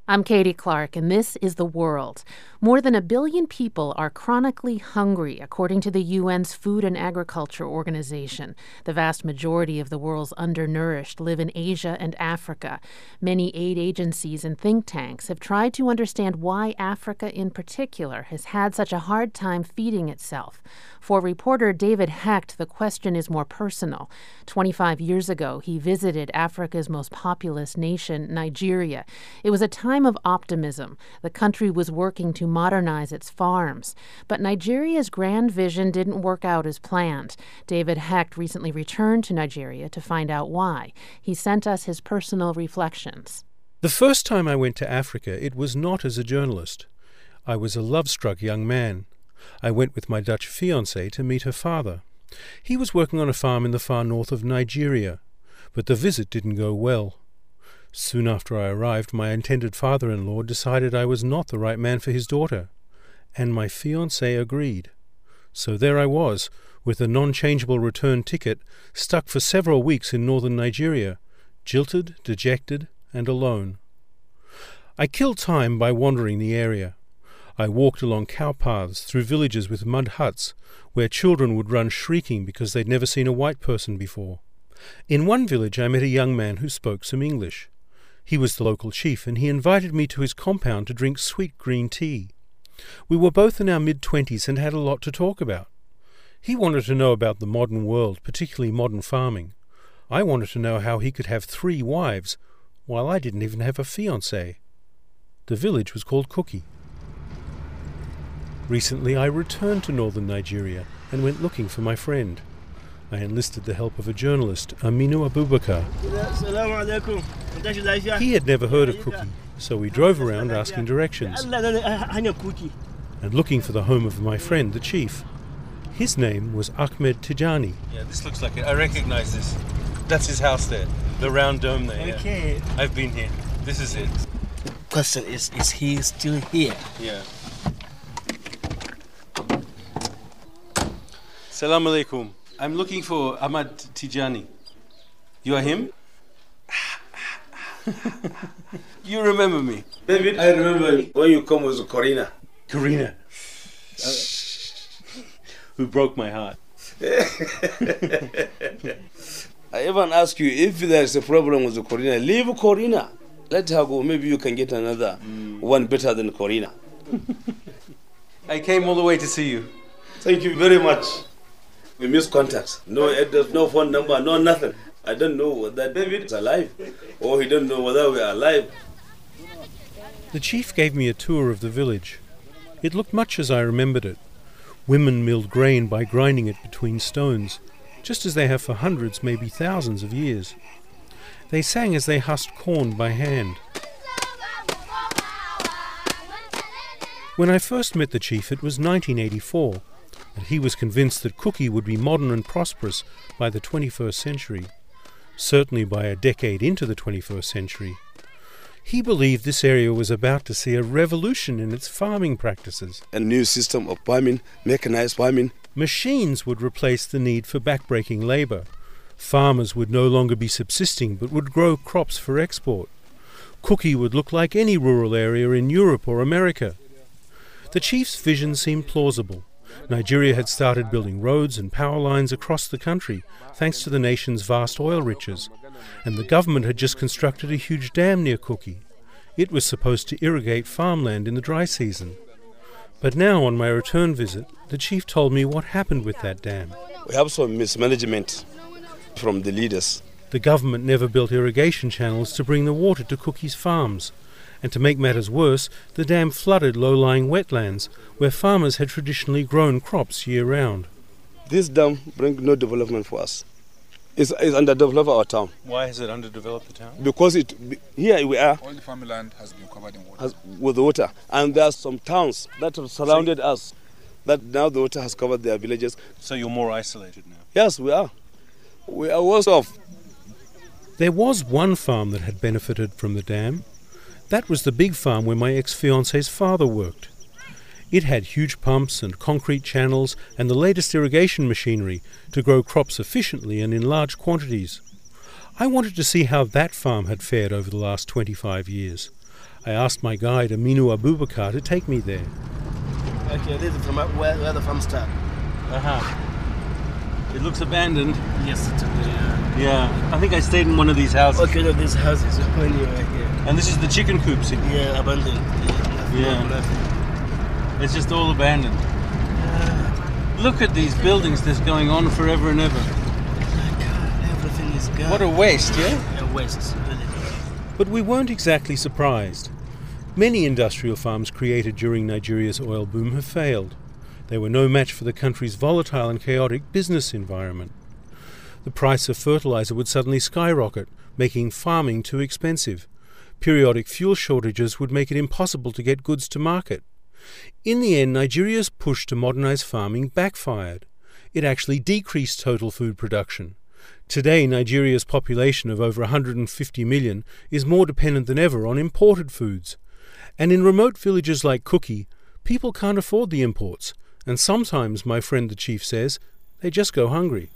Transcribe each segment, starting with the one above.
I'm Katie Clark, and this is The World. More than 1 billion people are chronically hungry, according to the UN's Food and Agriculture Organization. The vast majority of the world's undernourished live in Asia and Africa. Many aid agencies and think tanks have tried to understand why Africa in particular has had such a hard time feeding itself. For reporter David Hecht, the question is more personal. 25 years ago, he visited Africa's most populous nation, Nigeria. It was a time of optimism. The country was working to modernize its farms. But Nigeria's grand vision didn't work out as planned. David Hecht recently returned to Nigeria to find out why. He sent us his personal reflections. The first time I went to Africa, it was not as a journalist. I was a love-struck young man. I went with my Dutch fiancée to meet her father. He was working on a farm in the far north of Nigeria, but the visit didn't go well. Soon after I arrived, my intended father-in-law decided I was not the right man for his daughter, and my fiancée agreed. So there I was, with a non-changeable return ticket, stuck for several weeks in northern Nigeria, jilted, dejected, and alone. I killed time by wandering the area. I walked along cow paths through villages with mud huts, where children would run shrieking because they'd never seen a white person before. In one village I met a young man who spoke some English. He was the local chief, and he invited me to his compound to drink sweet green tea. We were both in our mid-20s and had a lot to talk about. He wanted to know about the modern world, particularly modern farming. I wanted to know how he could have 3 wives, while I didn't even have a fiancée. The village was called Cookie. Recently I returned to northern Nigeria and went looking for my friend. I enlisted the help of a journalist, Aminu Abubakar. He had never heard of Cookie, so we drove around asking directions and looking for the home of my friend, the chief. His name was Ahmed Tijani. Yeah, this looks like it. I recognize this. That's his house there, the round dome there. Okay. Yeah. I've been here. This is it. Question is he still here? Yeah. Salam alaikum. I'm looking for Ahmad Tijani. You are him? You remember me? David, I remember when you come with Corina. Corina. Who broke my heart. I even ask you, if there's a problem with Corina, leave Corina. Let her go. Maybe you can get another one better than Corina. I came all the way to see you. Thank you very much. We missed contacts. No address, no phone number, no nothing. I don't know whether David is alive or he don't know whether we are alive. The chief gave me a tour of the village. It looked much as I remembered it. Women milled grain by grinding it between stones, just as they have for hundreds, maybe thousands of years. They sang as they husked corn by hand. When I first met the chief, it was 1984. And he was convinced that Cookie would be modern and prosperous by the 21st century, certainly by a decade into the 21st century. He believed this area was about to see a revolution in its farming practices. A new system of farming, mechanized farming. Machines would replace the need for backbreaking labor. Farmers would no longer be subsisting but would grow crops for export. Cookie would look like any rural area in Europe or America. The chief's vision seemed plausible. Nigeria had started building roads and power lines across the country, thanks to the nation's vast oil riches, and the government had just constructed a huge dam near Cookie. It was supposed to irrigate farmland in the dry season. But now, on my return visit, the chief told me what happened with that dam. We have some mismanagement from the leaders. The government never built irrigation channels to bring the water to Cookie's farms. And to make matters worse, the dam flooded low-lying wetlands, where farmers had traditionally grown crops year-round. This dam brings no development for us. It's underdeveloped our town. Why has it underdeveloped the town? Because here we are. All the farmland has been covered in water. With water. And there are some towns that have surrounded us, that now the water has covered their villages. So you're more isolated now? Yes, we are. We are worse off. There was one farm that had benefited from the dam. That was the big farm where my ex-fiancée's father worked. It had huge pumps and concrete channels and the latest irrigation machinery to grow crops efficiently and in large quantities. I wanted to see how that farm had fared over the last 25 years. I asked my guide, Aminu Abubakar, to take me there. Okay, this is from where the farm start. It looks abandoned. Yes, it's Yeah, I think I stayed in one of these houses. okay, look, this house is when you are here. And this is the chicken coops. Yeah, abandoned. It's just all abandoned. Look at these buildings that's going on forever and ever. Everything is gone. What a waste, yeah? A waste, really. But we weren't exactly surprised. Many industrial farms created during Nigeria's oil boom have failed. They were no match for the country's volatile and chaotic business environment. The price of fertilizer would suddenly skyrocket, making farming too expensive. Periodic fuel shortages would make it impossible to get goods to market. In the end, Nigeria's push to modernize farming backfired. It actually decreased total food production. Today, Nigeria's population of over 150 million is more dependent than ever on imported foods. And in remote villages like Kuki, people can't afford the imports, and sometimes, my friend the chief says, they just go hungry.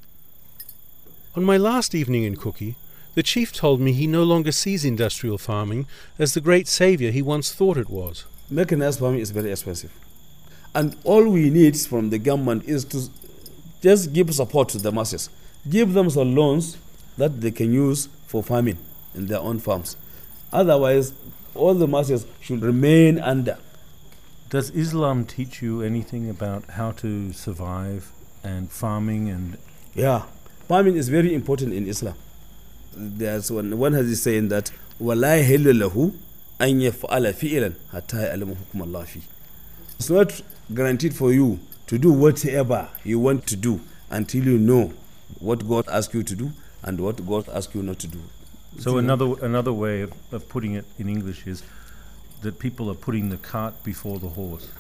On my last evening in Kuki, the chief told me he no longer sees industrial farming as the great savior he once thought it was. Mechanized farming is very expensive. And all we need from the government is to just give support to the masses. Give them some loans that they can use for farming in their own farms. Otherwise, all the masses should remain under. Does Islam teach you anything about how to survive and farming and... Yeah, farming is very important in Islam. There's one has this saying that وَلَا يَحِلُّ لَهُ أَن يَفْعَلَ فِعْلًا حَتَّى يَعْلَمَ حُكْمَ اللَّهِ فِيهِ. It's not guaranteed for you to do whatever you want to do until you know what God asks you to do and what God asks you not to do. So another way of putting it in English is that people are putting the cart before the horse.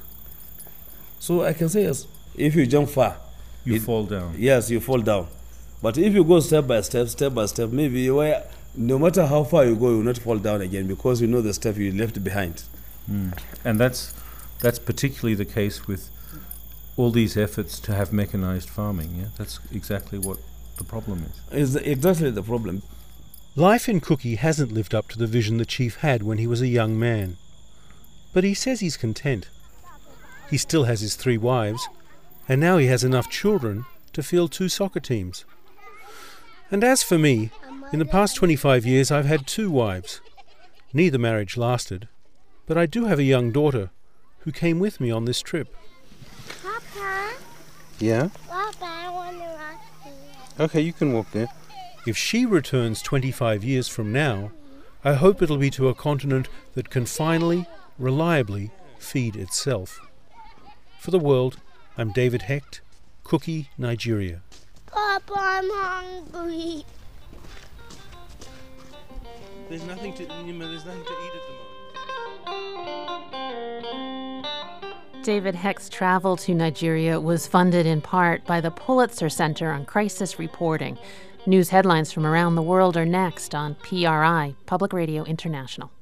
So I can say yes, if you jump far, You fall down. Yes, you fall down. But if you go step by step, maybe no matter how far you go, you will not fall down again because you know the step you left behind. And that's particularly the case with all these efforts to have mechanized farming. Yeah, that's exactly what the problem is. Is exactly the problem. Life in Kuki hasn't lived up to the vision the chief had when he was a young man. But he says he's content. He still has his 3 wives, and now he has enough children to field 2 soccer teams. And as for me, in the past 25 years I've had 2 wives. Neither marriage lasted, but I do have a young daughter who came with me on this trip. Papa? Yeah? Papa, I want to walk here. Okay, you can walk there. If she returns 25 years from now, I hope it'll be to a continent that can finally, reliably feed itself. For the World, I'm David Hecht, Kuki, Nigeria. Papa, I'm hungry. There's nothing to eat at the moment. David Hecht's travel to Nigeria was funded in part by the Pulitzer Center on Crisis Reporting. News headlines from around the world are next on PRI, Public Radio International.